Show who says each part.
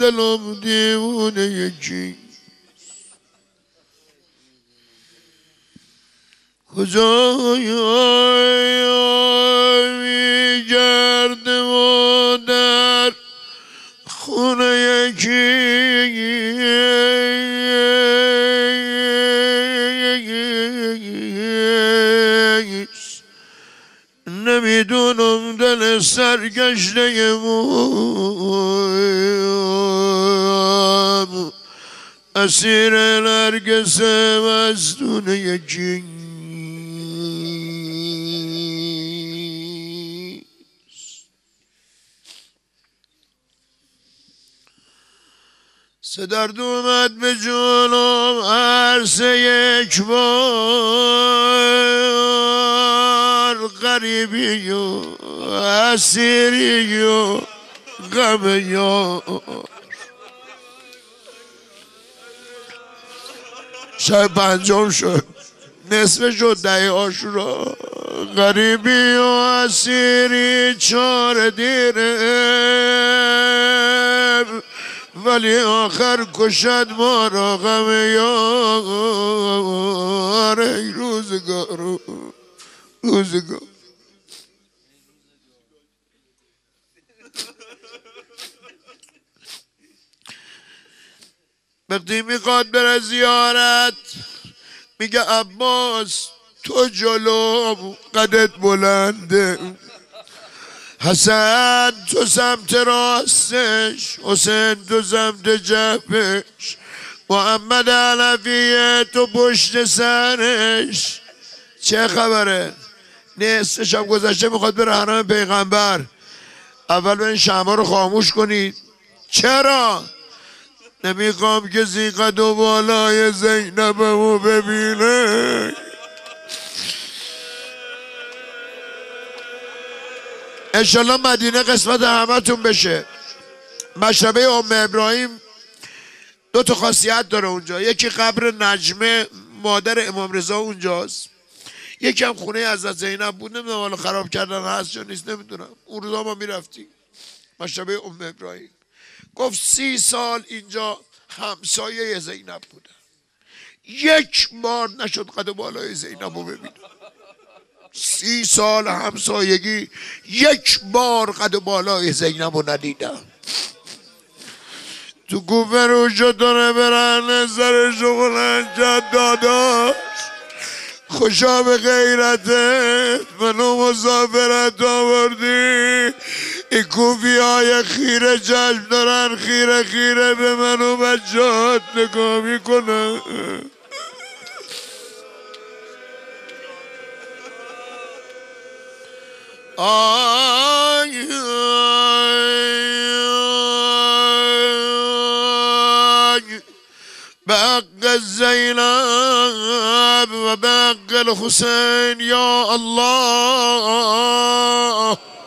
Speaker 1: دلم دیوونه یکی کجای میگرده و در خونه یکی نمیدونم دل سرگشته مویم اسیر نرگس مستون یکی درد اومد به جونم عرصه یک بار غریبی و اسیری و غم یار شب پنجم شد نصف شد دهه عاشورا غریبی و اسیری چار دیرم ولی آخر کشد ما را غم یار ای روزگار روزگار وقتی میخواد بره زیارت میگه عباس تو جلو قدت بلنده حسن تو سمت راستش حسین تو سمت جبهش محمد علویه تو پشت سرش چه خبره؟ نصف شب گذشته میخواد بره حرم پیغمبر اول برین شمع رو خاموش کنید چرا؟ نمیخوام کسی قد و بالای زینبمو ببینه انشالله مدینه قسمت همتون بشه مشربه ام ابراهیم دو تا خاصیت داره اونجا یکی قبر نجمه مادر امام رضا اونجاست یکی هم خونه حضرت زینب بود نمیدونم حالا خراب کردن هست یا نیست نمیدونم اون روزا ما میرفتیم مشربه ام ابراهیم گفت 30 سال اینجا همسایه زینب بودن یک بار نشد قد بالای زینب رو ببینم 30 سال همسایگی یک بار قد بالای زینب رو ندیدم تو کوفه رو شدانه برن سرش رو بلند کرد داداش خوشا به غیرتت منو مسافرت آوردی این کوفی های خیره چشم دارن خیره خیره به منو بچهات نگاه میکنن آی بحق زینب و بحق الحسین یا الله